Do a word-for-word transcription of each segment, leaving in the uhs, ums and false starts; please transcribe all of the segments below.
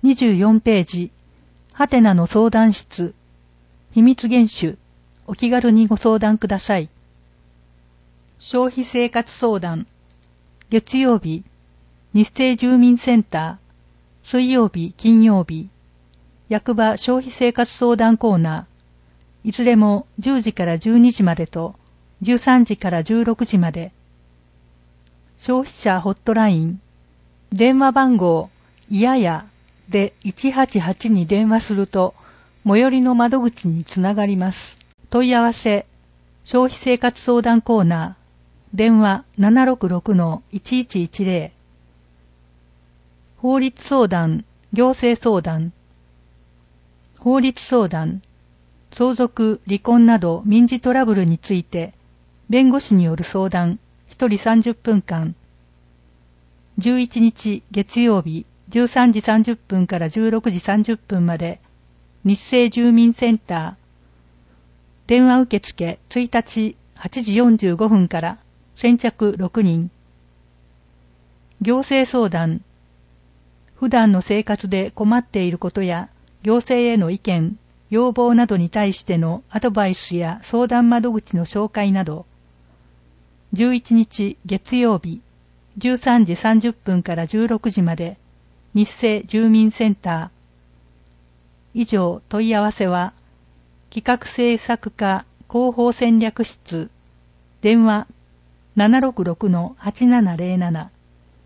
にじゅうよんページ、ハテナの相談室、秘密厳守、お気軽にご相談ください。消費生活相談、月曜日、日生住民センター、水曜日、金曜日、役場消費生活相談コーナー、いずれもじゅうじからじゅうにじまでと、じゅうさんじからじゅうろくじまで。消費者ホットライン、電話番号、いややでいちはちはちに電話すると、最寄りの窓口につながります。問い合わせ、消費生活相談コーナー、電話 ななろくろくのいちいちいちゼロ。法律相談、行政相談。法律相談、相続、離婚など民事トラブルについて、弁護士による相談、ひとりさんじゅっぷんかん。じゅういちにち月曜日、じゅうさんじさんじゅっぷんからじゅうろくじさんじゅっぷんまで、日生住民センター。電話受付ついたちはちじよんじゅうごふんから先着ろくにん。行政相談。普段の生活で困っていることや、行政への意見、要望などに対してのアドバイスや相談窓口の紹介など。じゅういちにち月曜日、じゅうさんじさんじゅっぷんからじゅうろくじまで、日生住民センター。以上問い合わせは、企画政策課広報戦略室、電話 ななろくろくのはちななゼロなな。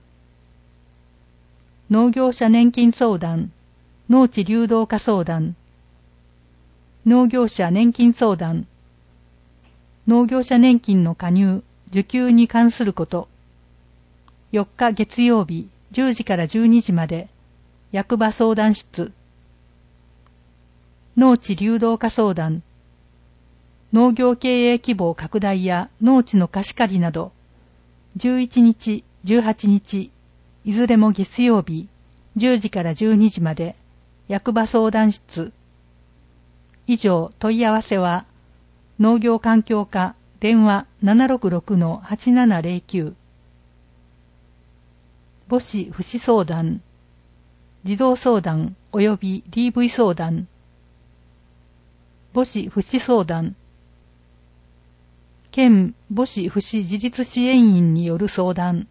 農業者年金相談、農地流動化相談。農業者年金相談。農業者年金の加入、受給に関すること。よっか月曜日、じゅうじからじゅうにじまで、役場相談室。農地流動化相談。農業経営規模拡大や農地の貸し借りなど、じゅういちにち、じゅうはちにち、いずれも月曜日、じゅうじからじゅうにじまで、役場相談室。以上問い合わせは、農業環境課電話 ななろくろくのはちななゼロきゅう。母子福祉相談、児童相談及び ディーブイ 相談。母子福祉相談。県母子福祉自立支援員による相談。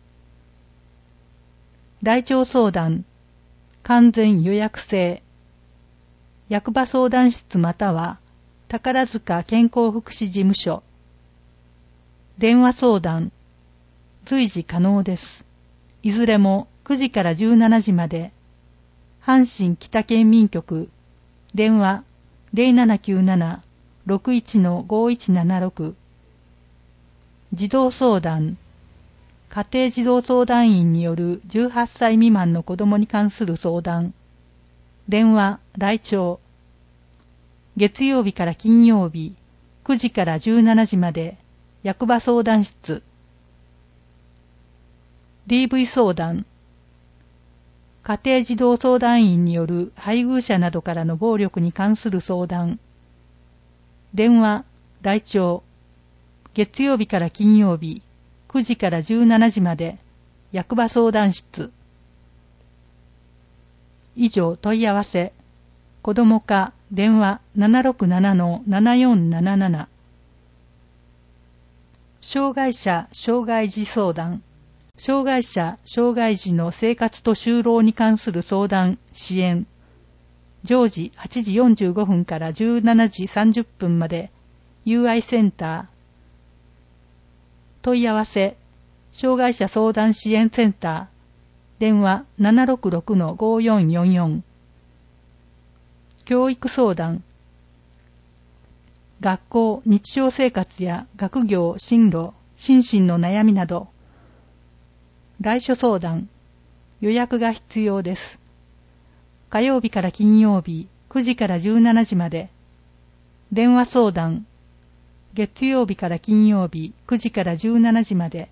台帳相談、完全予約制。役場相談室または宝塚健康福祉事務所。電話相談、随時可能です。いずれもくじからじゅうしちじまで。阪神北県民局、電話 ゼロななきゅうなな ろくいちのごいちななろく。児童相談、家庭児童相談員によるじゅうはっさい未満の子供に関する相談。電話、台帳。月曜日から金曜日、くじからじゅうしちじまで、役場相談室。ディーブイ 相談。家庭児童相談員による配偶者などからの暴力に関する相談。電話、台帳。月曜日から金曜日、くじからじゅうしちじまで、役場相談室。以上問い合わせ。子ども課電話 ななろくななのななよんなななな。障害者障害児相談。障害者障害児の生活と就労に関する相談支援。常時はちじよんじゅうごふんからじゅうしちじさんじゅっぷんまで ユーアイ センター。問い合わせ、障害者相談支援センター。電話 ななろくろくのごよんよんよん。教育相談。学校、日常生活や学業、進路、心身の悩みなど。来所相談。予約が必要です。火曜日から金曜日、くじからじゅうしちじまで。電話相談。月曜日から金曜日、くじからじゅうしちじまで。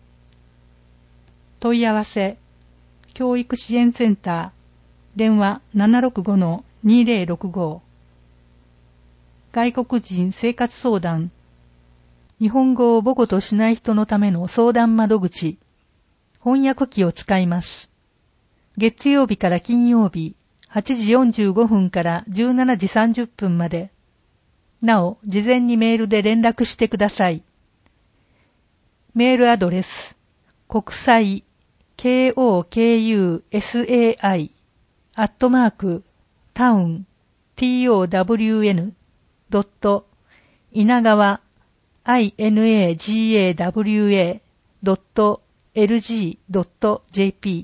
問い合わせ。教育支援センター。電話 ななろくごのにゼロろくご。外国人生活相談。日本語を母語としない人のための相談窓口。翻訳機を使います。月曜日から金曜日、 はちじよんじゅうごふんからじゅうしちじさんじゅっぷんまで。なお、事前にメールで連絡してください。メールアドレス、国際、ケーオーケーユーエスエーアイ、アットマーク、タウン、トウン、ドット、稲川、イナガワ、ドット、エルジー、ドット、ジェーピー。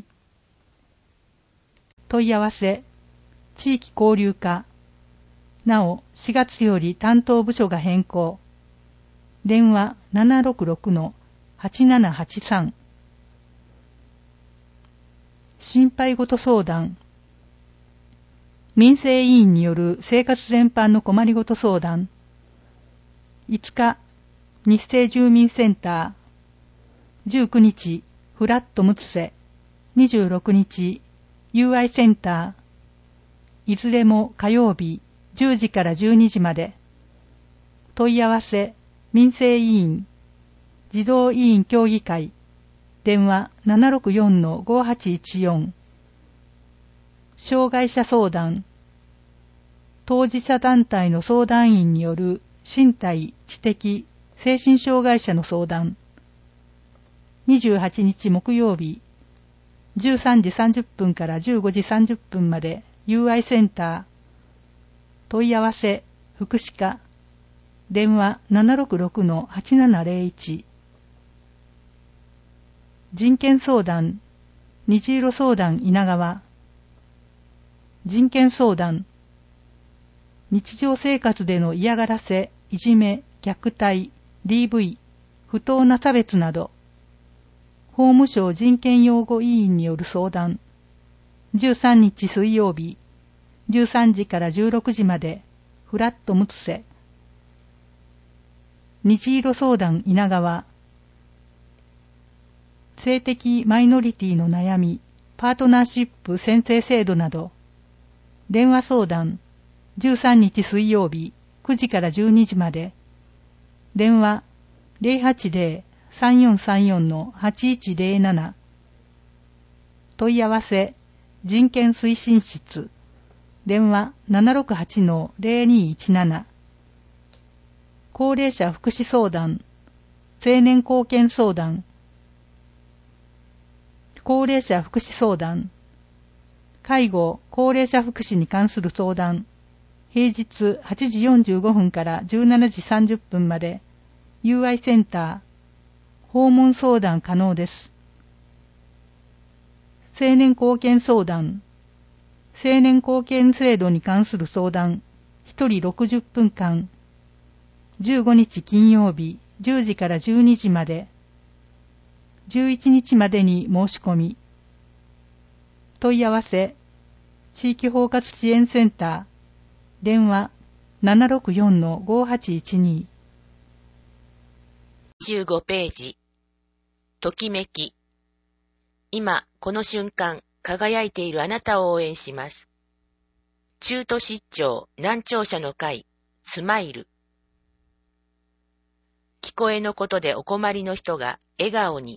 問い合わせ、地域交流課。なお、しがつより担当部署が変更。電話 ななろくろくのはちななはちさん。心配事相談。民生委員による生活全般の困りごと相談。いつか、日生住民センター。じゅうくにち、フラットムツセ。にじゅうろくにち、ユーアイ センター。いずれも火曜日、じゅうじからじゅうにじまで。問い合わせ、民生委員、児童委員協議会。電話 ななろくよんのごはちいちよん。障害者相談。当事者団体の相談員による身体、知的、精神障害者の相談。にじゅうはちにち木曜日、じゅうさんじさんじゅっぷんからじゅうごじさんじゅっぷんまで ユーアイ センター。問い合わせ、福祉課。電話 ななろくろくのはちななゼロいち。人権相談、虹色相談稲川。人権相談。日常生活での嫌がらせ、いじめ、虐待、ディーブイ、不当な差別など。法務省人権擁護委員による相談。じゅうさんにち水曜日、じゅうさんじからじゅうろくじまで、フラットムツセ。虹色相談稲川。性的マイノリティの悩み、パートナーシップ宣誓制度など。電話相談、じゅうさんにち水曜日、くじからじゅうにじまで。電話、ゼロはちゼロ さんよんさんよんのはちいちゼロなな。問い合わせ、人権推進室。電話 ななろくはちのゼロにいちなな。高齢者福祉相談、青年貢献相談。高齢者福祉相談。介護・高齢者福祉に関する相談。平日はちじよんじゅうごふんからじゅうしちじさんじゅっぷんまで。ユーアイ センター。訪問相談可能です。青年貢献相談。青年貢献制度に関する相談。ひとりろくじゅっぷんかん。じゅうごにち金曜日、じゅうじからじゅうにじまで。じゅういちにちまでに申し込み。問い合わせ、地域包括支援センター。電話 ななろくよんのごはちいちに。 じゅうごページ。ときめき。今、この瞬間、輝いているあなたを応援します。中途失調難聴者の会、スマイル。聞こえのことでお困りの人が笑顔に。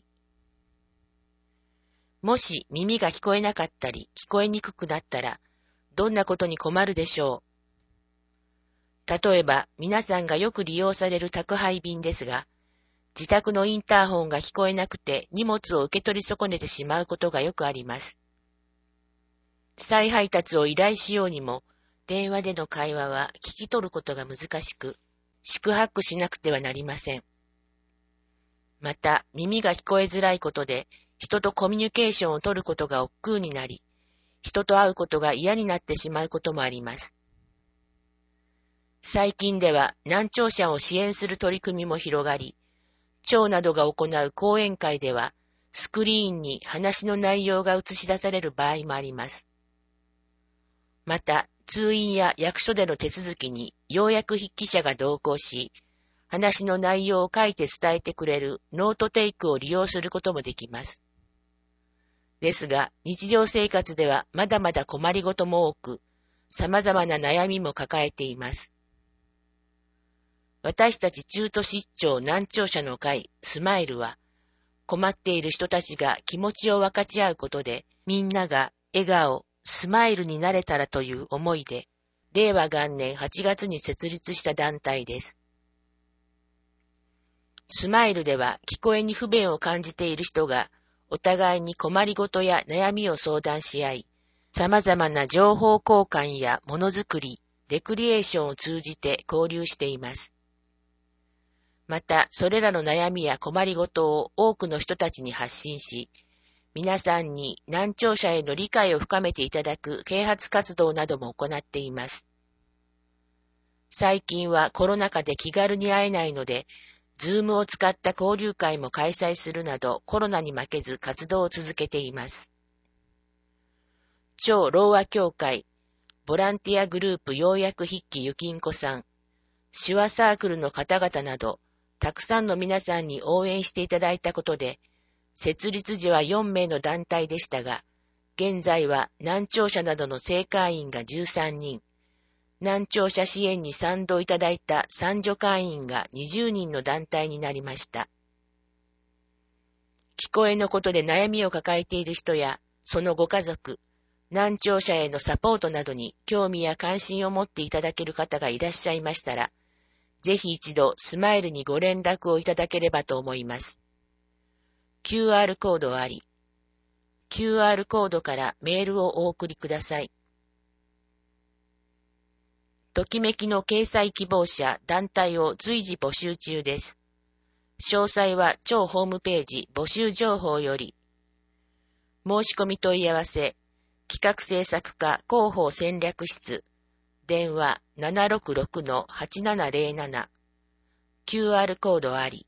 もし耳が聞こえなかったり聞こえにくくなったら、どんなことに困るでしょう。例えば、皆さんがよく利用される宅配便ですが、自宅のインターホンが聞こえなくて荷物を受け取り損ねてしまうことがよくあります。再配達を依頼しようにも、電話での会話は聞き取ることが難しく、四苦八苦しなくてはなりません。また、耳が聞こえづらいことで、人とコミュニケーションを取ることが億劫になり、人と会うことが嫌になってしまうこともあります。最近では難聴者を支援する取り組みも広がり、庁などが行う講演会では、スクリーンに話の内容が映し出される場合もあります。また、通院や役所での手続きに要約筆記者が同行し、話の内容を書いて伝えてくれるノートテイクを利用することもできます。ですが、日常生活ではまだまだ困りごとも多く、様々な悩みも抱えています。私たち中途失調難聴者の会、スマイルは、困っている人たちが気持ちを分かち合うことで、みんなが笑顔、 スマイルになれたらという思いで、れいわがんねんはちがつに設立した団体です。スマイルでは聞こえに不便を感じている人がお互いに困りごとや悩みを相談し合い、様々な情報交換やものづくり、レクリエーションを通じて交流しています。また、それらの悩みや困りごとを多くの人たちに発信し、皆さんに難聴者への理解を深めていただく啓発活動なども行っています。最近はコロナ禍で気軽に会えないので、ズームを使った交流会も開催するなどコロナに負けず活動を続けています。超ろうあ協会、ボランティアグループようやく筆記ゆきんこさん、手話サークルの方々など、たくさんの皆さんに応援していただいたことで、設立時はよんめいの団体でしたが、現在は難聴者などの正会員がじゅうさんにん、難聴者支援に賛同いただいた賛助会員がにじゅうにんの団体になりました。聞こえのことで悩みを抱えている人や、そのご家族、難聴者へのサポートなどに興味や関心を持っていただける方がいらっしゃいましたら、ぜひ一度スマイルにご連絡をいただければと思います。キューアール コードあり、キューアール コードからメールをお送りください。ときめきの掲載希望者、団体を随時募集中です。詳細は超ホームページ募集情報より。申し込み問い合わせ、企画制作課広報戦略室、電話 ななろくろくのはちななゼロなな、キューアール コードあり。